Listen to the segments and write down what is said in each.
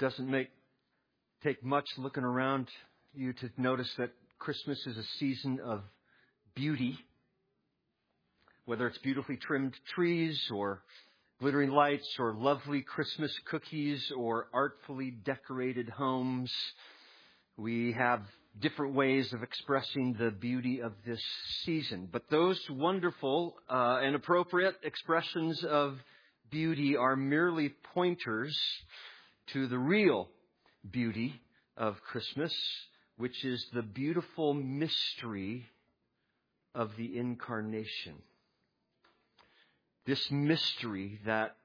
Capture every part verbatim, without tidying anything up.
doesn't make take much looking around you to notice that Christmas is a season of beauty. Whether it's beautifully trimmed trees or glittering lights or lovely Christmas cookies or artfully decorated homes, we have different ways of expressing the beauty of this season. But those wonderful uh, and appropriate expressions of beauty are merely pointers to the real beauty of Christmas, which is the beautiful mystery of the Incarnation. This mystery that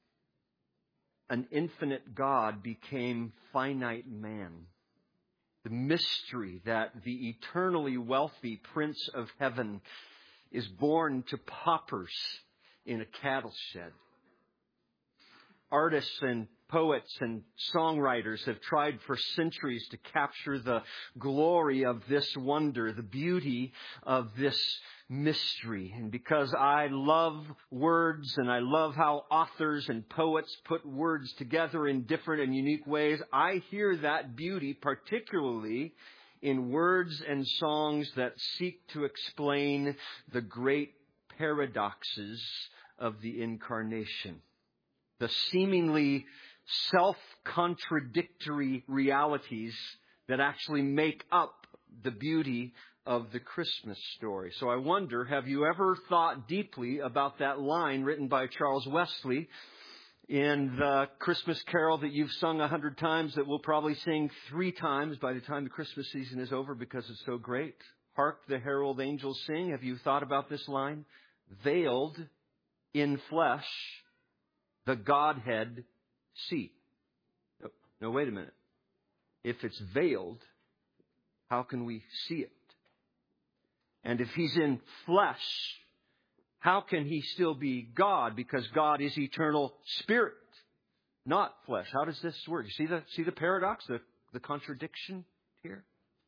an infinite God became finite man. The mystery that the eternally wealthy Prince of Heaven is born to paupers in a cattle shed. Artists and poets and songwriters have tried for centuries to capture the glory of this wonder, the beauty of this mystery. And because I love words and I love how authors and poets put words together in different and unique ways, I hear that beauty particularly in words and songs that seek to explain the great paradoxes of the Incarnation. The seemingly self-contradictory realities that actually make up the beauty of the Christmas story. So I wonder, have you ever thought deeply about that line written by Charles Wesley in the Christmas carol that you've sung a hundred times, that we'll probably sing three times by the time the Christmas season is over because it's so great? Hark the herald angels sing. Have you thought about this line? Veiled in flesh, the Godhead see. No, no, wait a minute. If it's veiled, how can we see it? And if he's in flesh, how can he still be God? Because God is eternal spirit, not flesh. How does this work? You see the, see the paradox, the, the contradiction here?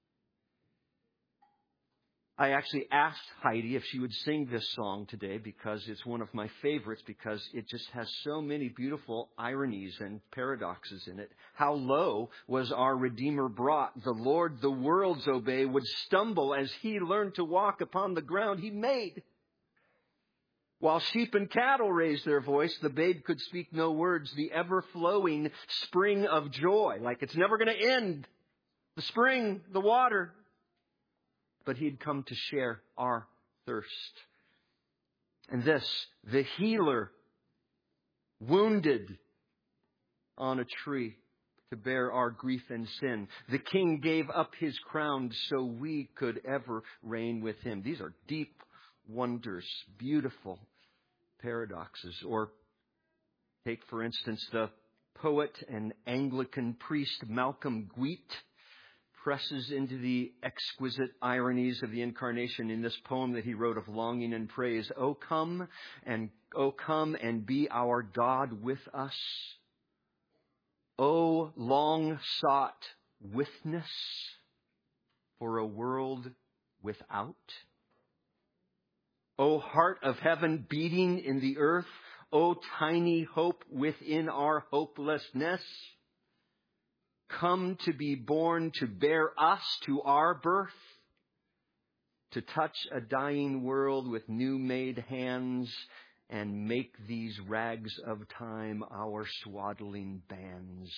I actually asked Heidi if she would sing this song today because it's one of my favorites, because it just has so many beautiful ironies and paradoxes in it. How low was our Redeemer brought? The Lord the worlds obey would stumble as he learned to walk upon the ground he made. While sheep and cattle raised their voice, the babe could speak no words. The ever-flowing spring of joy, like it's never going to end. The spring, the water. But he'd come to share our thirst. And this, the healer, wounded on a tree to bear our grief and sin. The king gave up his crown so we could ever reign with him. These are deep wonders, beautiful paradoxes. Or take, for instance, the poet and Anglican priest Malcolm Guite presses into the exquisite ironies of the Incarnation in this poem that he wrote of longing and praise. Oh, come and oh, come and be our God with us. Oh, long sought witness for a world without. Oh, heart of heaven beating in the earth. Oh, tiny hope within our hopelessness. Come to be born to bear us to our birth, to touch a dying world with new made hands and make these rags of time our swaddling bands.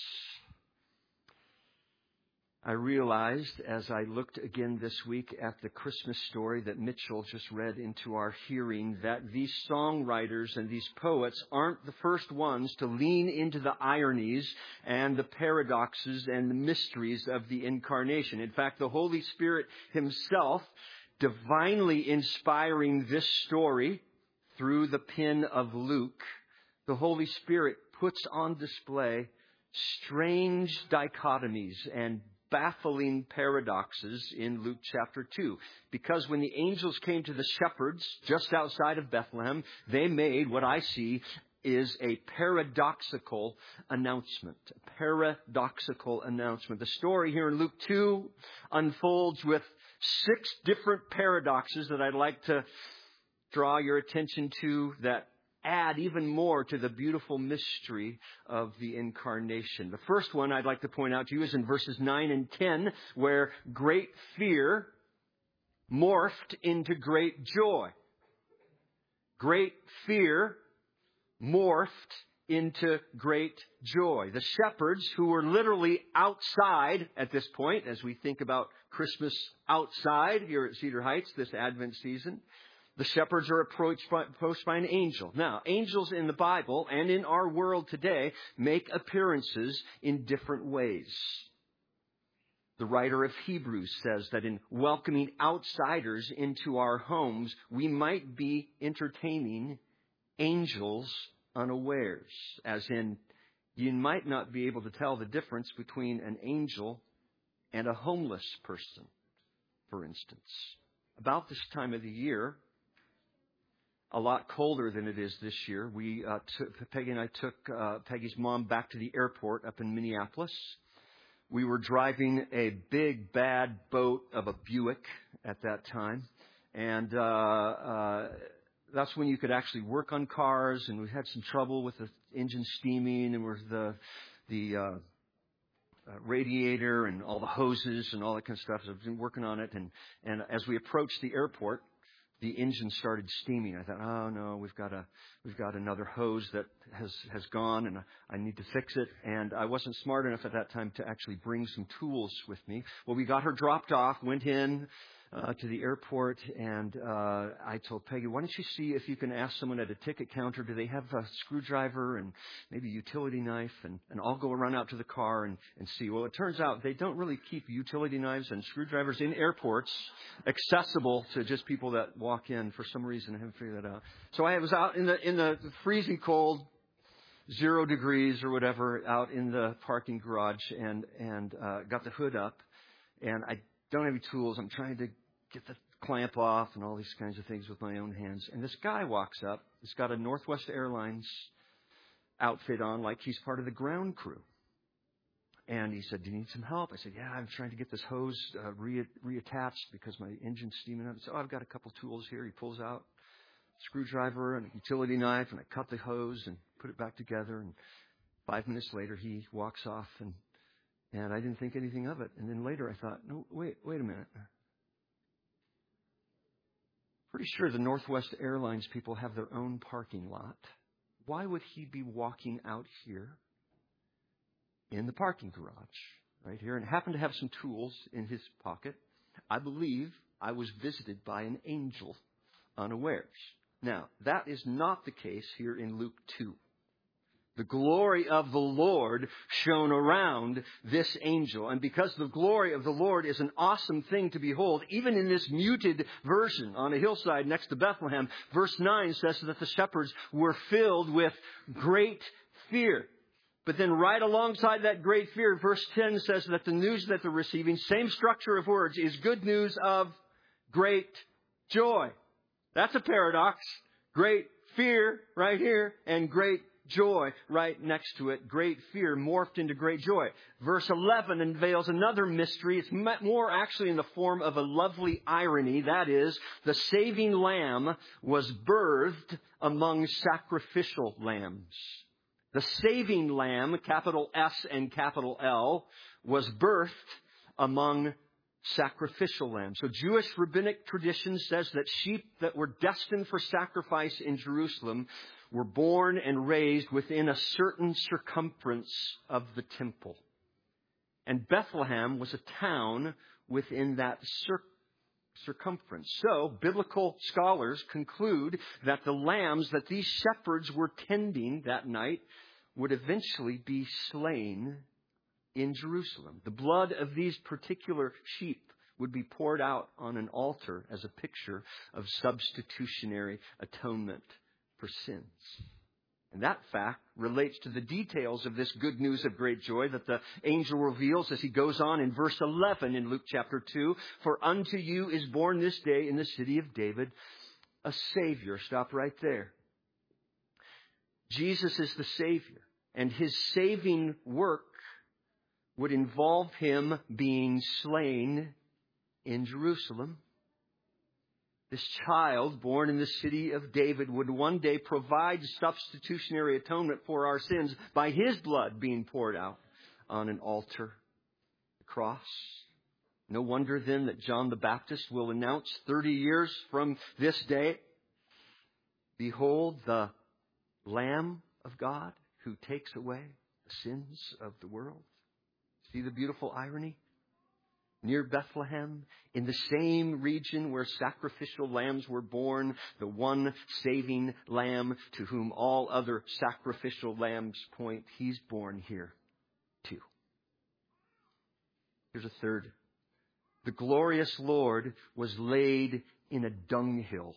I realized as I looked again this week at the Christmas story that Mitchell just read into our hearing that these songwriters and these poets aren't the first ones to lean into the ironies and the paradoxes and the mysteries of the Incarnation. In fact, the Holy Spirit himself, divinely inspiring this story through the pen of Luke, the Holy Spirit puts on display strange dichotomies and baffling paradoxes in Luke chapter two. Because when the angels came to the shepherds just outside of Bethlehem, they made what I see is a paradoxical announcement. A paradoxical announcement. The story here in Luke two unfolds with six different paradoxes that I'd like to draw your attention to that add even more to the beautiful mystery of the incarnation. The first one I'd like to point out to you is in verses nine and ten, where great fear morphed into great joy. Great fear morphed into great joy. The shepherds, who were literally outside at this point, as we think about Christmas outside here at Cedar Heights this Advent season, the shepherds are approached by, approached by an angel. Now, angels in the Bible and in our world today make appearances in different ways. The writer of Hebrews says that in welcoming outsiders into our homes, we might be entertaining angels unawares. As in, you might not be able to tell the difference between an angel and a homeless person, for instance. About this time of the year, a lot colder than it is this year, we uh, t- Peggy and I took uh, Peggy's mom back to the airport up in Minneapolis. We were driving a big, bad boat of a Buick at that time. And uh, uh, that's when you could actually work on cars. And we had some trouble with the engine steaming and with the the uh, uh, radiator and all the hoses and all that kind of stuff. So I've been working on it. And, and as we approached the airport, the engine started steaming. I thought, oh no, we've got a we've got another hose that has has gone, and I need to fix it. And I wasn't smart enough at that time to actually bring some tools with me. Well, we got her dropped off, went in uh, to the airport, and uh, I told Peggy, why don't you see if you can ask someone at a ticket counter, do they have a screwdriver and maybe a utility knife? And, and I'll go run out to the car and, and see. Well, it turns out they don't really keep utility knives and screwdrivers in airports accessible to just people that walk in. For some reason, I haven't figured that out. So I was out in the in the freezing cold, zero degrees or whatever, out in the parking garage, and and uh, got the hood up, and I don't have any tools. I'm trying to get the clamp off and all these kinds of things with my own hands. And this guy walks up. He's got a Northwest Airlines outfit on, like he's part of the ground crew. And he said, do you need some help? I said, yeah, I'm trying to get this hose uh, re- reattached because my engine's steaming up. He said, oh, I've got a couple tools here. He pulls out a screwdriver and a utility knife, and I cut the hose and put it back together. And five minutes later, he walks off, and and I didn't think anything of it. And then later I thought, no, wait, wait a minute. Pretty sure the Northwest Airlines people have their own parking lot. Why would he be walking out here in the parking garage right here and happened to have some tools in his pocket? I believe I was visited by an angel unawares. Now, that is not the case here in Luke two. The glory of the Lord shone around this angel. And because the glory of the Lord is an awesome thing to behold, even in this muted version on a hillside next to Bethlehem, verse nine says that the shepherds were filled with great fear. But then right alongside that great fear, verse ten says that the news that they're receiving, same structure of words, is good news of great joy. That's a paradox. Great fear right here and great joy right next to it. Great fear morphed into great joy. Verse eleven unveils another mystery. It's more actually in the form of a lovely irony. That is, the saving lamb was birthed among sacrificial lambs. The saving lamb, capital S and capital L, was birthed among sacrificial lambs. So Jewish rabbinic tradition says that sheep that were destined for sacrifice in Jerusalem were born and raised within a certain circumference of the temple. And Bethlehem was a town within that cir- circumference. So biblical scholars conclude that the lambs that these shepherds were tending that night would eventually be slain in Jerusalem. The blood of these particular sheep would be poured out on an altar as a picture of substitutionary atonement for sins. And that fact relates to the details of this good news of great joy that the angel reveals as he goes on in verse eleven in Luke chapter two. For unto you is born this day in the city of David a Savior. Stop right there. Jesus is the Savior, and his saving work would involve him being slain in Jerusalem This child born in the city of David would one day provide substitutionary atonement for our sins by his blood being poured out on an altar, the cross. No wonder then that John the Baptist will announce thirty years from this day, behold the Lamb of God who takes away the sins of the world. See the beautiful irony? Near Bethlehem, in the same region where sacrificial lambs were born, the one saving lamb to whom all other sacrificial lambs point, he's born here too. Here's a third. The glorious Lord was laid in a dunghill.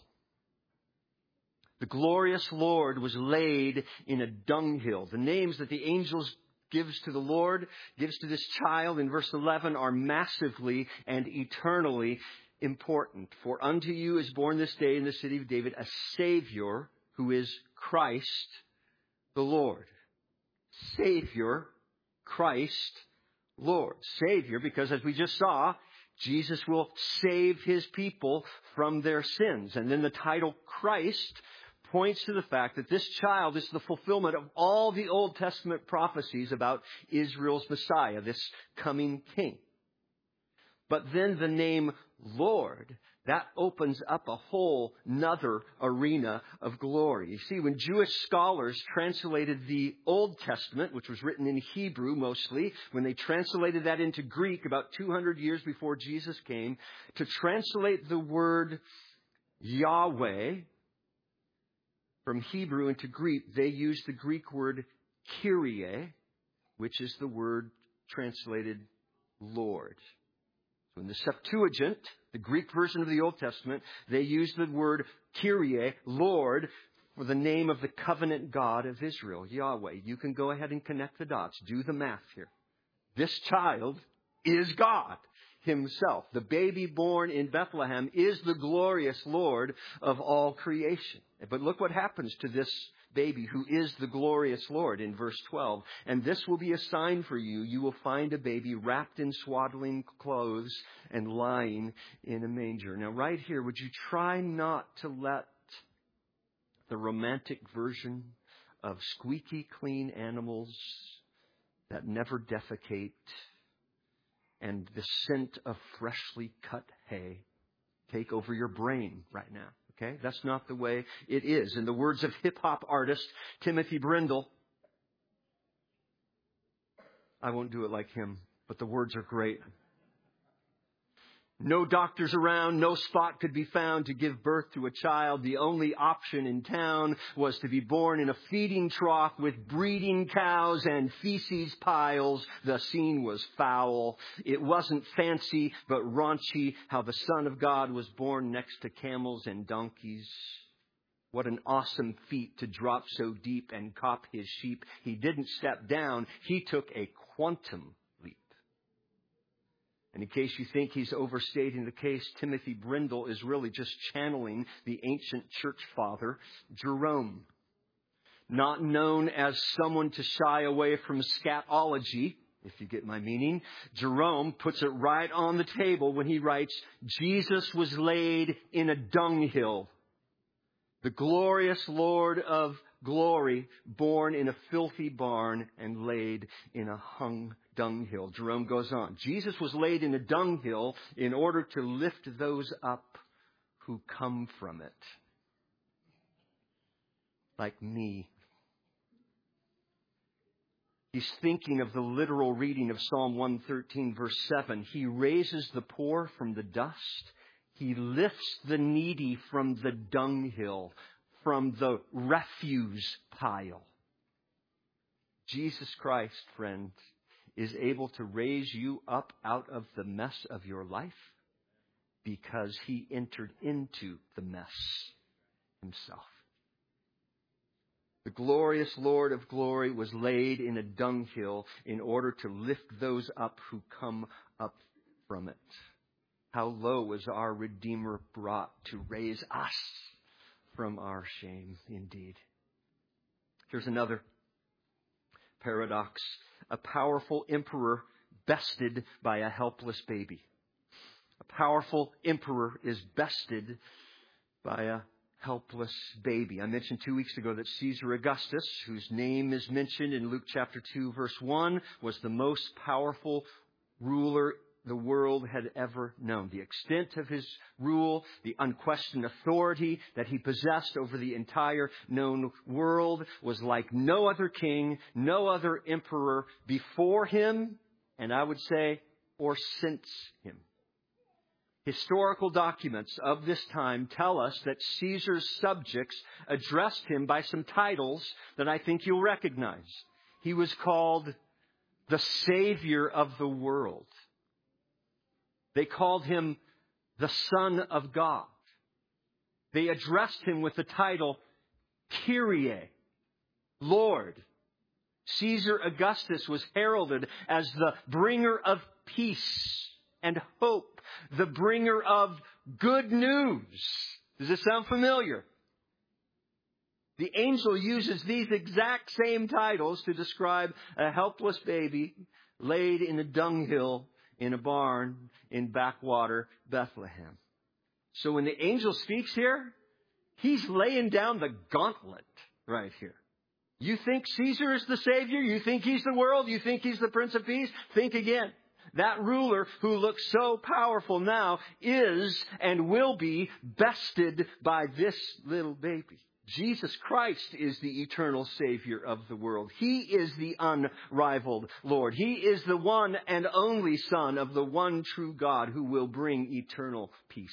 The glorious Lord was laid in a dunghill. The names that the angels gives to the Lord, gives to this child in verse eleven are massively and eternally important. For unto you is born this day in the city of David a Savior who is Christ the Lord. Savior, Christ, Lord. Savior, because as we just saw, Jesus will save his people from their sins. And then the title Christ points to the fact that this child is the fulfillment of all the Old Testament prophecies about Israel's Messiah, this coming king. But then the name Lord, that opens up a whole nother arena of glory. You see, when Jewish scholars translated the Old Testament, which was written in Hebrew mostly, when they translated that into Greek about two hundred years before Jesus came, to translate the word Yahweh from Hebrew into Greek, they used the Greek word Kyrie, which is the word translated Lord. So in the Septuagint, the Greek version of the Old Testament, they used the word Kyrie, Lord, for the name of the covenant God of Israel, Yahweh. You can go ahead and connect the dots. Do the math here. This child is God himself. The baby born in Bethlehem is the glorious Lord of all creation. But look what happens to this baby who is the glorious Lord in verse twelve. And this will be a sign for you. You will find a baby wrapped in swaddling clothes and lying in a manger. Now right here, would you try not to let the romantic version of squeaky clean animals that never defecate and the scent of freshly cut hay take over your brain right now. Okay? That's not the way it is. In the words of hip-hop artist Timothy Brindle, I won't do it like him, but the words are great. No doctors around, no spot could be found to give birth to a child. The only option in town was to be born in a feeding trough with breeding cows and feces piles. The scene was foul. It wasn't fancy, but raunchy how the Son of God was born next to camels and donkeys. What an awesome feat to drop so deep and cop his sheep. He didn't step down. He took a quantum leap. And in case you think he's overstating the case, Timothy Brindle is really just channeling the ancient church father, Jerome. Not known as someone to shy away from scatology, if you get my meaning, Jerome puts it right on the table when he writes, Jesus was laid in a dunghill. The glorious Lord of glory, born in a filthy barn and laid in a hung dunghill. Jerome goes on. Jesus was laid in a dunghill in order to lift those up who come from it. Like me. He's thinking of the literal reading of Psalm one thirteen, verse seven. He raises the poor from the dust. He lifts the needy from the dunghill, from the refuse pile. Jesus Christ, friend, is able to raise you up out of the mess of your life because he entered into the mess himself. The glorious Lord of glory was laid in a dunghill in order to lift those up who come up from it. How low is our Redeemer brought to raise us from our shame, indeed. Here's another paradox. A powerful emperor bested by a helpless baby. A powerful emperor is bested by a helpless baby. I mentioned two weeks ago that Caesar Augustus, whose name is mentioned in Luke chapter two, verse one, was the most powerful ruler the world had ever known. The extent of his rule, the unquestioned authority that he possessed over the entire known world was like no other king, no other emperor before him, and I would say, or since him. Historical documents of this time tell us that Caesar's subjects addressed him by some titles that I think you'll recognize. He was called the Savior of the world. They called him the Son of God. They addressed him with the title Kyrie, Lord. Caesar Augustus was heralded as the bringer of peace and hope, the bringer of good news. Does this sound familiar? The angel uses these exact same titles to describe a helpless baby laid in a dunghill in a barn in backwater Bethlehem. So when the angel speaks here, he's laying down the gauntlet right here. You think Caesar is the Savior? You think he's the world? You think he's the Prince of Peace? Think again. That ruler who looks so powerful now is and will be bested by this little baby. Jesus Christ is the eternal Savior of the world. He is the unrivaled Lord. He is the one and only Son of the one true God who will bring eternal peace.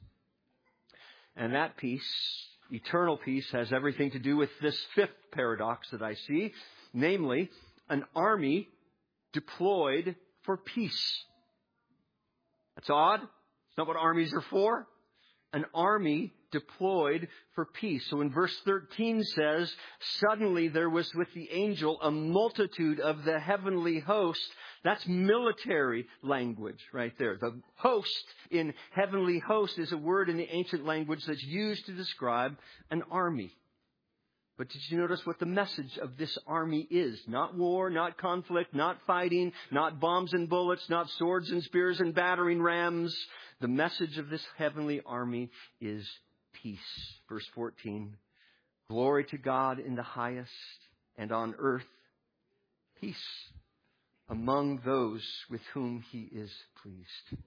And that peace, eternal peace, has everything to do with this fifth paradox that I see, namely, an army deployed for peace. That's odd. It's not what armies are for. An army deployed for peace. So in verse thirteen says, suddenly there was with the angel a multitude of the heavenly host. That's military language right there. The host in heavenly host is a word in the ancient language that's used to describe an army. But did you notice what the message of this army is? Not war, not conflict, not fighting, not bombs and bullets, not swords and spears and battering rams. The message of this heavenly army is peace. Verse fourteen, glory to God in the highest, and on earth peace among those with whom he is pleased.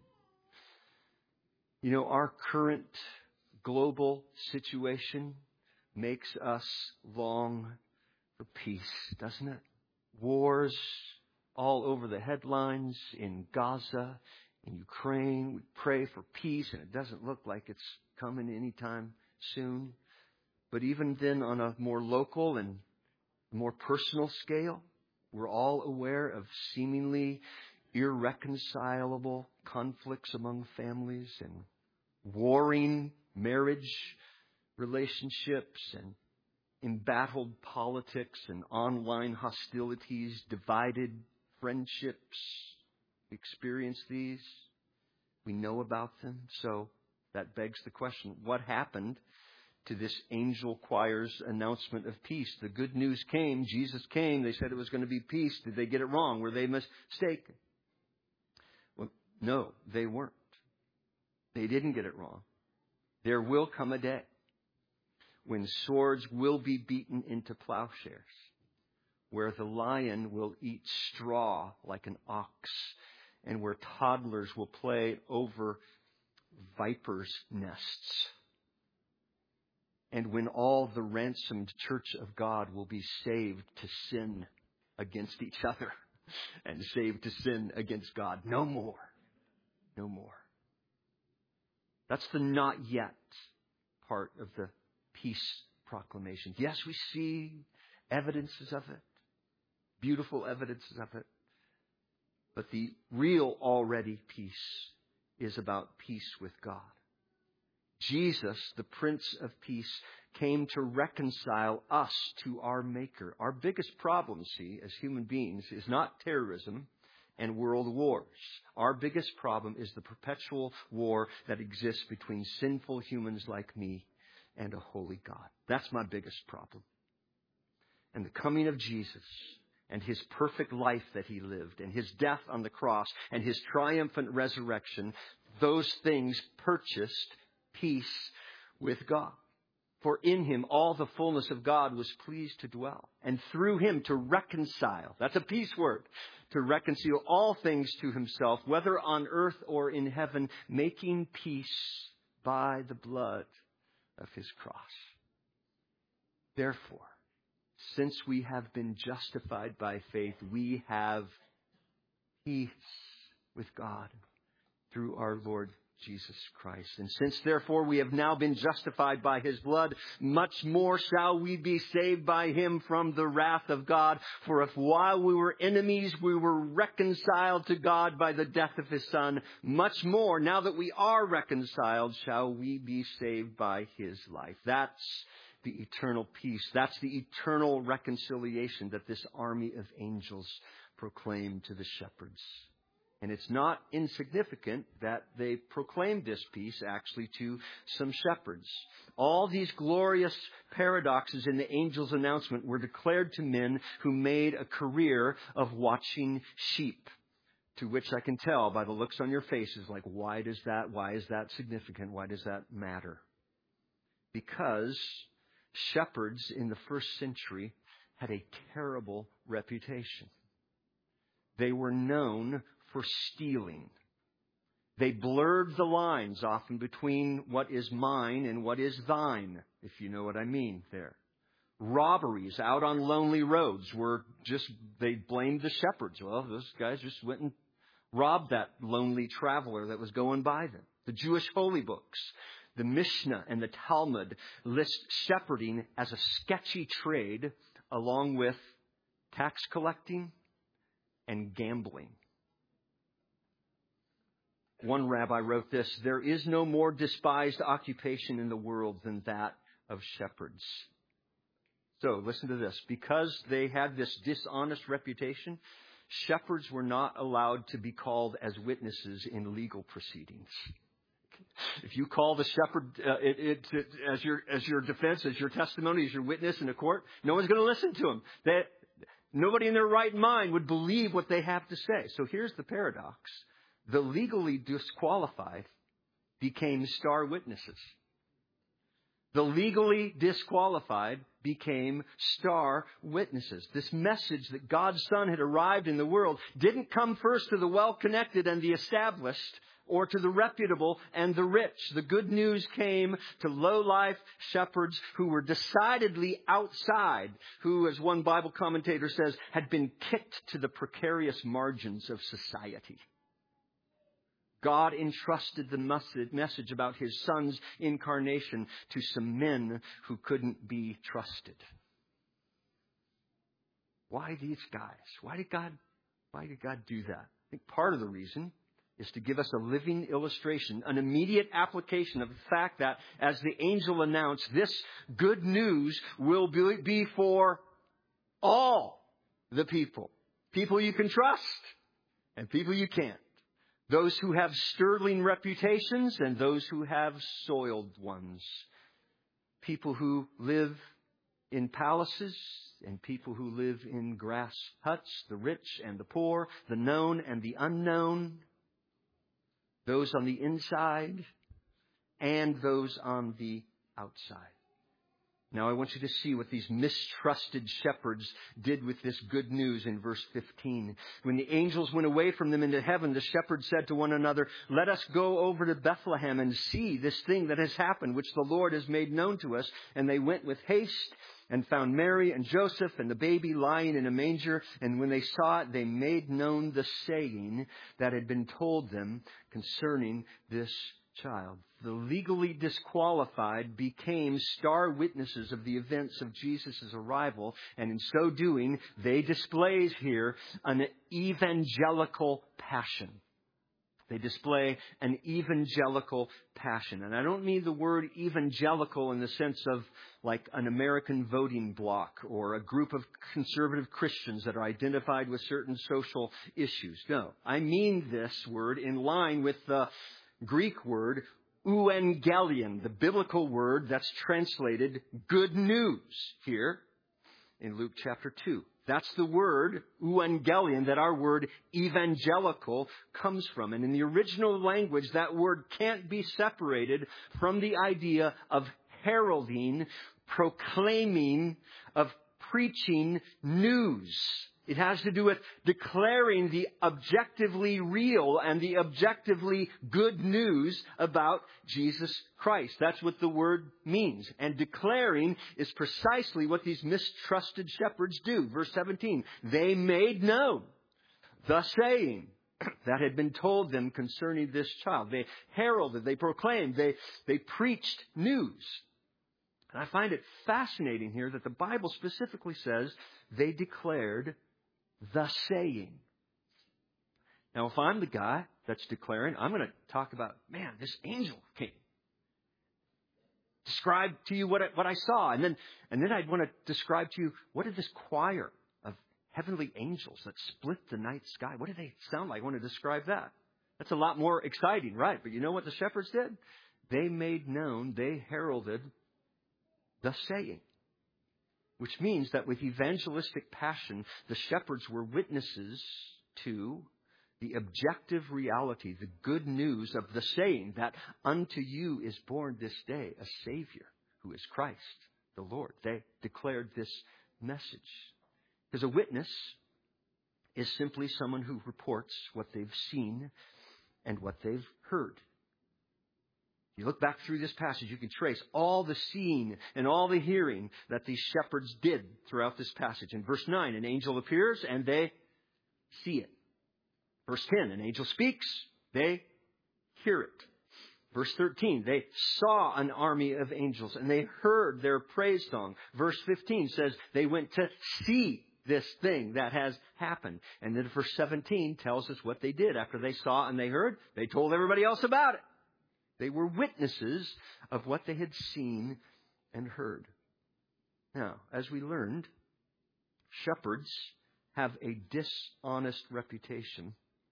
You know, our current global situation makes us long for peace, doesn't it? Wars all over the headlines in Gaza, in Ukraine. We pray for peace, and it doesn't look like it's coming anytime soon. But even then, on a more local and more personal scale, we're all aware of seemingly irreconcilable conflicts among families and warring marriage relationships and embattled politics and online hostilities, divided friendships. We experience these. We know about them. So that begs the question, what happened to this angel choir's announcement of peace? The good news came. Jesus came. They said it was going to be peace. Did they get it wrong? Were they mistaken? Well, no, they weren't. They didn't get it wrong. There will come a day when swords will be beaten into plowshares, where the lion will eat straw like an ox, and where toddlers will play over vipers' nests, and when all the ransomed church of God will be saved to sin against each other and saved to sin against God. No more. No more. That's the not yet part of the peace proclamation. Yes, we see evidences of it, beautiful evidences of it, but the real already peace is about peace with God. Jesus, the Prince of Peace, came to reconcile us to our Maker. Our biggest problem, see, as human beings, is not terrorism and world wars. Our biggest problem is the perpetual war that exists between sinful humans like me and a holy God. That's my biggest problem. And the coming of Jesus and his perfect life that he lived and his death on the cross and his triumphant resurrection, those things purchased peace with God. For in him all the fullness of God was pleased to dwell, and through him to reconcile. That's a peace word. To reconcile all things to himself, whether on earth or in heaven, making peace by the blood of his cross. Therefore, since we have been justified by faith, we have peace with God through our Lord Jesus Christ. And since therefore we have now been justified by his blood, much more shall we be saved by him from the wrath of God. For if while we were enemies, we were reconciled to God by the death of his Son, much more, now that we are reconciled, shall we be saved by his life. That's the eternal peace. That's the eternal reconciliation that this army of angels proclaim to the shepherds. And it's not insignificant that they proclaimed this peace actually to some shepherds. All these glorious paradoxes in the angel's announcement were declared to men who made a career of watching sheep. To which I can tell by the looks on your faces, like, why does that, why is that significant? Why does that matter? Because shepherds in the first century had a terrible reputation. They were known for stealing. They blurred the lines often between what is mine and what is thine, if you know what I mean there. Robberies out on lonely roads were just, they blamed the shepherds. Well, those guys just went and robbed that lonely traveler that was going by them. The Jewish holy books, the Mishnah and the Talmud list shepherding as a sketchy trade along with tax collecting and gambling. One rabbi wrote this: there is no more despised occupation in the world than that of shepherds. So listen to this. Because they had this dishonest reputation, shepherds were not allowed to be called as witnesses in legal proceedings. If you call the shepherd uh, it, it, it, as your as your defense, as your testimony, as your witness in a court, no one's going to listen to him. They, nobody in their right mind would believe what they have to say. So here's the paradox. The legally disqualified became star witnesses. The legally disqualified became star witnesses. This message that God's Son had arrived in the world didn't come first to the well-connected and the established, or to the reputable and the rich. The good news came to low-life shepherds who were decidedly outside, who, as one Bible commentator says, had been kicked to the precarious margins of society. God entrusted the message about his Son's incarnation to some men who couldn't be trusted. Why these guys? Why did God, why did God do that? I think part of the reason is to give us a living illustration, an immediate application of the fact that, as the angel announced, this good news will be for all the people. People you can trust and people you can't. Those who have sterling reputations and those who have soiled ones. People who live in palaces and people who live in grass huts, the rich and the poor, the known and the unknown. Those on the inside and those on the outside. Now I want you to see what these mistrusted shepherds did with this good news in verse fifteen. When the angels went away from them into heaven, the shepherds said to one another, "Let us go over to Bethlehem and see this thing that has happened, which the Lord has made known to us." And they went with haste and found Mary and Joseph and the baby lying in a manger. And when they saw it, they made known the saying that had been told them concerning this child. The legally disqualified became star witnesses of the events of Jesus' arrival, and in so doing, they displays here an evangelical passion. They display an evangelical passion. And I don't mean the word evangelical in the sense of like an American voting bloc or a group of conservative Christians that are identified with certain social issues. No, I mean this word in line with the Greek word euangelion, the biblical word that's translated good news here in Luke chapter two, That's the word, euangelion, that our word evangelical comes from. And in the original language, that word can't be separated from the idea of heralding, proclaiming, of preaching news. It has to do with declaring the objectively real and the objectively good news about Jesus Christ. That's what the word means. And declaring is precisely what these mistrusted shepherds do. Verse seventeen, they made known the saying that had been told them concerning this child. They heralded, they proclaimed, they, they preached news. And I find it fascinating here that the Bible specifically says they declared the saying. Now, if I'm the guy that's declaring, I'm going to talk about, man, this angel came. Describe to you what I, what I saw. And then, and then I'd want to describe to you, what did this choir of heavenly angels that split the night sky, what do they sound like? I want to describe that. That's a lot more exciting, right? But you know what the shepherds did? They made known, they heralded the saying. Which means that with evangelistic passion, the shepherds were witnesses to the objective reality, the good news of the saying that unto you is born this day a Savior who is Christ, the Lord. They declared this message. Because a witness is simply someone who reports what they've seen and what they've heard. You look back through this passage, you can trace all the seeing and all the hearing that these shepherds did throughout this passage. In verse nine, an angel appears and they see it. Verse ten, an angel speaks, they hear it. Verse thirteen, they saw an army of angels and they heard their praise song. Verse fifteen says they went to see this thing that has happened. And then verse seventeen tells us what they did. After they saw and they heard, they told everybody else about it. They were witnesses of what they had seen and heard. Now, as we learned, shepherds have a dishonest reputation,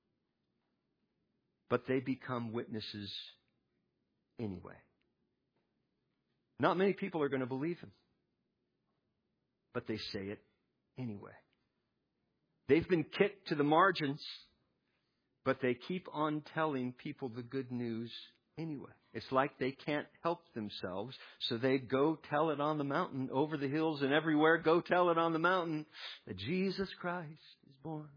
but they become witnesses anyway. Not many people are going to believe him, but they say it anyway. They've been kicked to the margins, but they keep on telling people the good news anyway. It's like they can't help themselves, so they go tell it on the mountain, over the hills and everywhere. Go tell it on the mountain that Jesus Christ is born.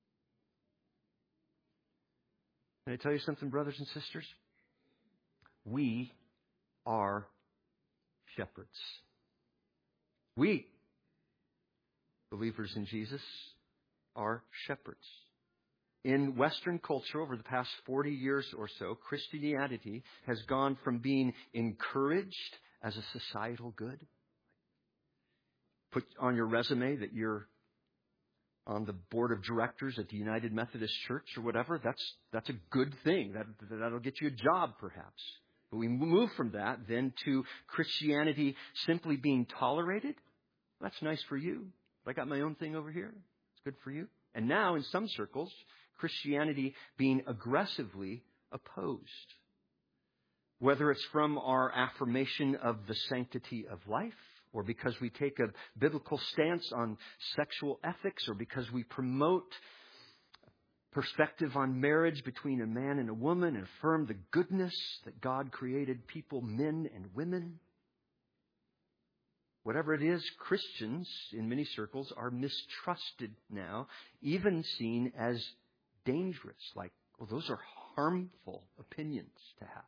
Can I tell you something, brothers and sisters? We are shepherds. We, believers in Jesus, are shepherds. In Western culture, over the past forty years or so, Christianity has gone from being encouraged as a societal good. Put on your resume that you're on the board of directors at the United Methodist Church or whatever. That's that's a good thing. That, that'll get you a job, perhaps. But we move from that then to Christianity simply being tolerated. That's nice for you. I got my own thing over here. It's good for you. And now, in some circles, Christianity being aggressively opposed. Whether it's from our affirmation of the sanctity of life, or because we take a biblical stance on sexual ethics, or because we promote perspective on marriage between a man and a woman and affirm the goodness that God created people, men and women. Whatever it is, Christians in many circles are mistrusted now, even seen as dangerous, like, well, those are harmful opinions to have.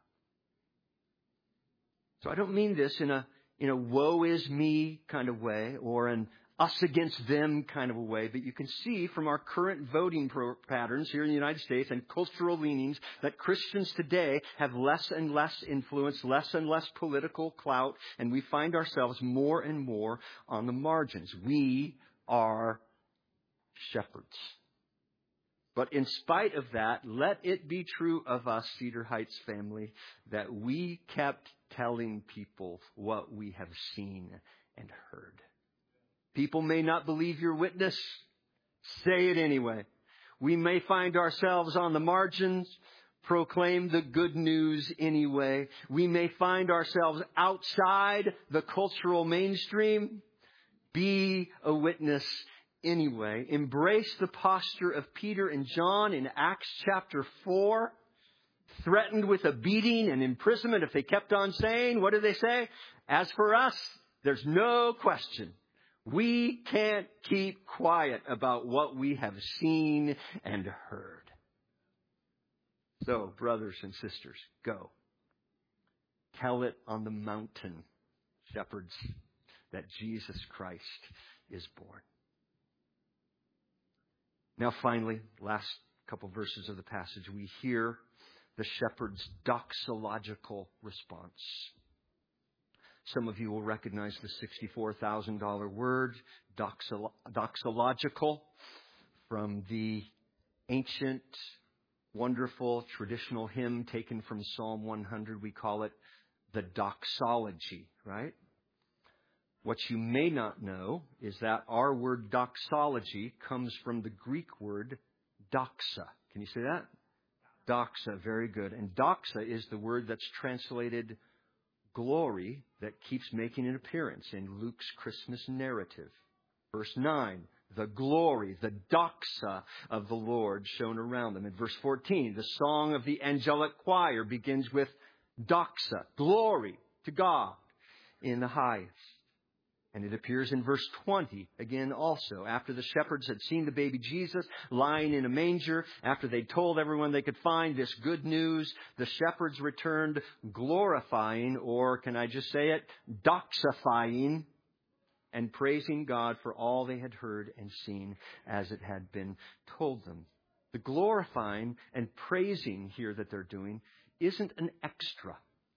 So I don't mean this in a in a woe is me kind of way or an us against them kind of a way, but you can see from our current voting pro- patterns here in the United States and cultural leanings that Christians today have less and less influence, less and less political clout, and we find ourselves more and more on the margins. We are shepherds. But in spite of that, let it be true of us, Cedar Heights family, that we kept telling people what we have seen and heard. People may not believe your witness. Say it anyway. We may find ourselves on the margins. Proclaim the good news anyway. We may find ourselves outside the cultural mainstream. Be a witness anyway. Embrace the posture of Peter and John in Acts chapter four. Threatened with a beating and imprisonment if they kept on saying, what do they say? As for us, there's no question. We can't keep quiet about what we have seen and heard. So, brothers and sisters, go. Tell it on the mountain, shepherds, that Jesus Christ is born. Now, finally, last couple verses of the passage, we hear the shepherd's doxological response. Some of you will recognize the sixty-four thousand dollars word, doxolo- doxological, from the ancient, wonderful, traditional hymn taken from Psalm one hundred. We call it the doxology, right? What you may not know is that our word doxology comes from the Greek word doxa. Can you say that? Doxa, very good. And doxa is the word that's translated glory that keeps making an appearance in Luke's Christmas narrative. Verse nine, the glory, the doxa of the Lord shone around them. In verse fourteen, the song of the angelic choir begins with doxa, glory to God in the highest. And it appears in verse twenty, again also, after the shepherds had seen the baby Jesus lying in a manger, after they'd told everyone they could find this good news, the shepherds returned glorifying, or can I just say it, doxifying, and praising God for all they had heard and seen as it had been told them. The glorifying and praising here that they're doing isn't an extra.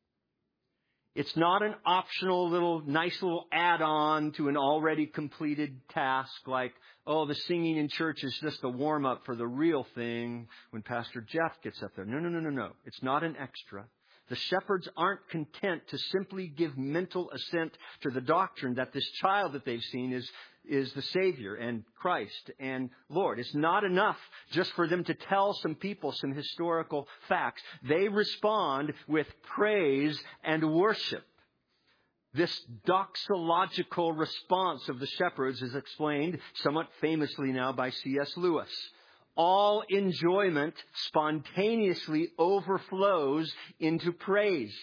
It's not an optional little, nice little add-on to an already completed task like, oh, the singing in church is just a warm-up for the real thing when Pastor Jeff gets up there. No, no, no, no, no. It's not an extra. The shepherds aren't content to simply give mental assent to the doctrine that this child that they've seen is, is the Savior and Christ and Lord. It's not enough just for them to tell some people some historical facts. They respond with praise and worship. This doxological response of the shepherds is explained somewhat famously now by C S Lewis. All enjoyment spontaneously overflows into praise.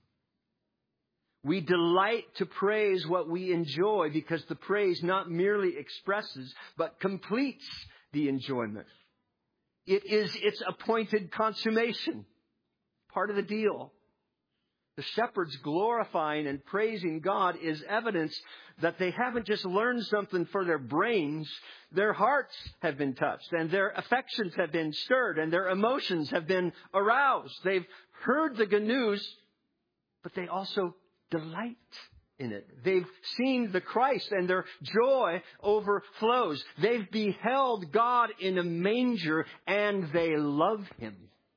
We delight to praise what we enjoy because the praise not merely expresses, but completes the enjoyment. It is its appointed consummation. Part of the deal. The shepherds glorifying and praising God is evidence that they haven't just learned something for their brains. Their hearts have been touched and their affections have been stirred and their emotions have been aroused. They've heard the good news, but they also delight in it. They've seen the Christ and their joy overflows. They've beheld God in a manger and they love Him.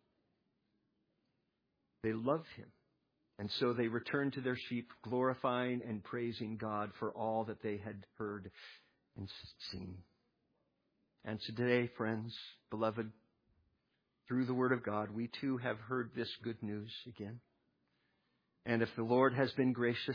They love Him. And so they returned to their sheep, glorifying and praising God for all that they had heard and seen. And today, friends, beloved, through the Word of God, we too have heard this good news again. And if the Lord has been gracious,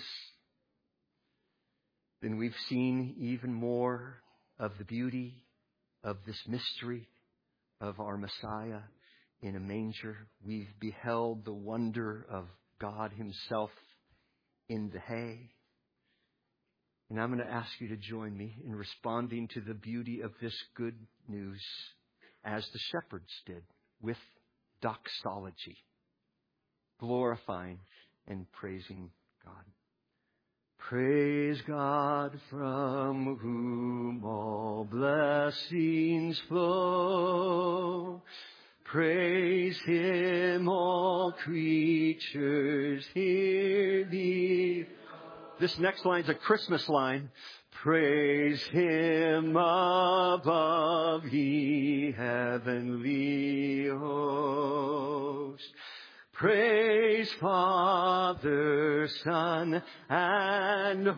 then we've seen even more of the beauty of this mystery of our Messiah in a manger. We've beheld the wonder of God Himself in the hay. And I'm going to ask you to join me in responding to the beauty of this good news as the shepherds did, with doxology, glorifying and praising God. Praise God from whom all blessings flow. Praise Him, all creatures hear thee. This next line's a Christmas line. Praise Him above, ye heavenly host. Praise Father, Son, and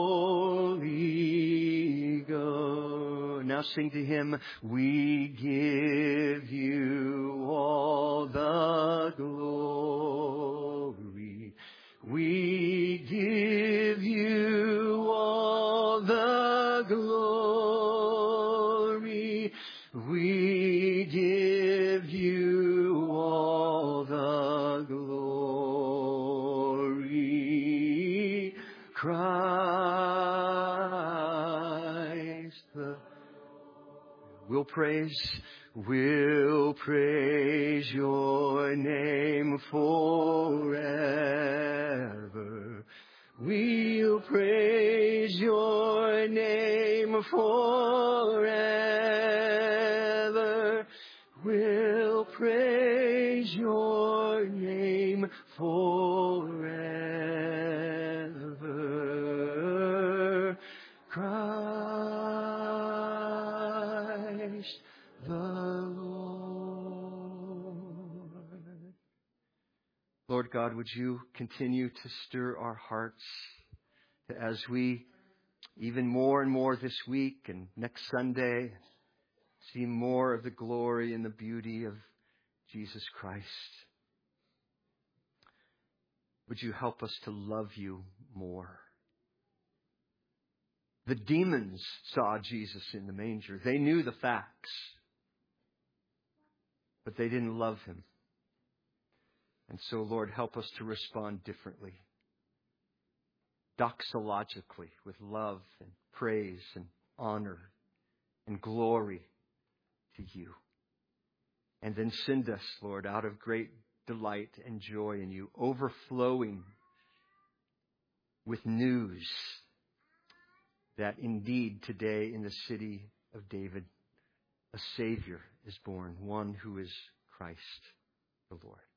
Holy Ghost. Now sing to Him. We give you all the glory. We give you all the glory. we give you all the glory. Christ the We'll praise, we'll praise your name forever. We'll praise your name forever. We'll praise your name forever. Christ the Lord. Lord God, would you continue to stir our hearts as we, even more and more this week and next Sunday, see more of the glory and the beauty of Jesus Christ. Would you help us to love you more? The demons saw Jesus in the manger. They knew the facts, but they didn't love him. And so, Lord, help us to respond differently, doxologically, with love and praise and honor and glory to you. And then send us, Lord, out of great delight and joy in you, overflowing with news that indeed today in the city of David, a Savior is born, one who is Christ the Lord.